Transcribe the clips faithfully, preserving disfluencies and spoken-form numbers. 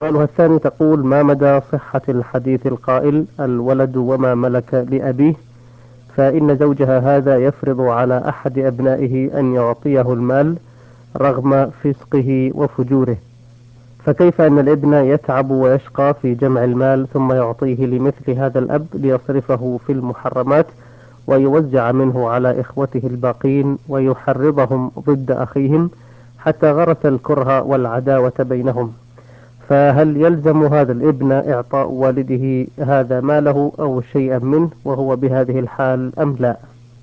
سؤالها الثاني تقول: ما مدى صحة الحديث القائل الولد وما ملك لأبيه، فإن زوجها هذا يفرض على أحد أبنائه أن يعطيه المال رغم فسقه وفجوره، فكيف أن الابن يتعب ويشقى في جمع المال ثم يعطيه لمثل هذا الأب ليصرفه في المحرمات ويوزع منه على إخوته الباقين ويحرضهم ضد أخيهم حتى غرس الكره والعداوة بينهم؟ فهل يلزم هذا الابن إعطاء والده هذا ماله أو شيئا منه وهو بهذه الحال أم لا؟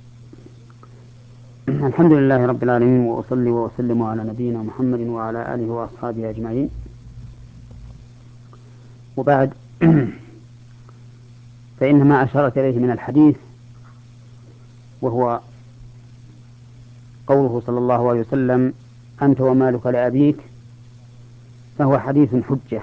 الحمد لله رب العالمين، وأصلي وأسلم على نبينا محمد وعلى آله وأصحابه أجمعين، وبعد. فإن ما أشرت إليه من الحديث وهو قوله صلى الله عليه وسلم: أنت ومالك لأبيك، فهو حديث حجة.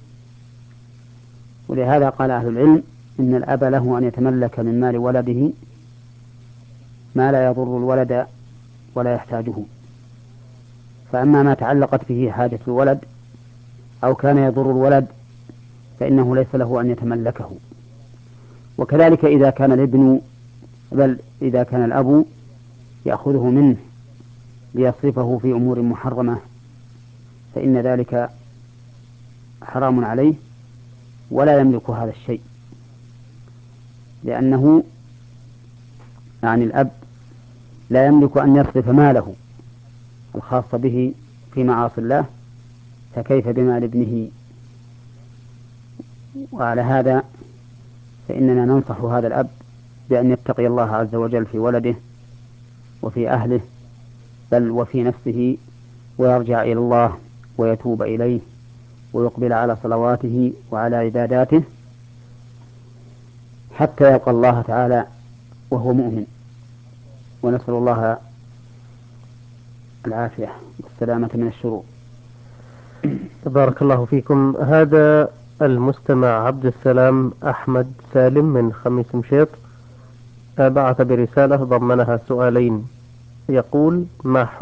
ولهذا قال أهل العلم إن الأب له أن يتملك من مال ولده ما لا يضر الولد ولا يحتاجه، فأما ما تعلقت به حاجة الولد أو كان يضر الولد فإنه ليس له أن يتملكه. وكذلك إذا كان الابن بل إذا كان الأب يأخذه منه ليصرفه في أمور محرمة فإن ذلك حرام عليه ولا يملك هذا الشيء، لأنه يعني الأب لا يملك أن يصرف ماله الخاص به في معاصي الله، فكيف بمال ابنه؟ وعلى هذا فإننا ننصح هذا الأب بأن يتقي الله عز وجل في ولده وفي أهله بل وفي نفسه، ويرجع إلى الله ويتوب إليه ويقبل على صلواته وعلى عباداته حتى يلقى الله تعالى وهو مؤمن. ونسأل الله العافية والسلامة من الشرور. بارك الله فيكم. هذا المستمع عبد السلام أحمد سالم من خميس مشيط بعث برسالة ضمنها سؤالين، يقول: ما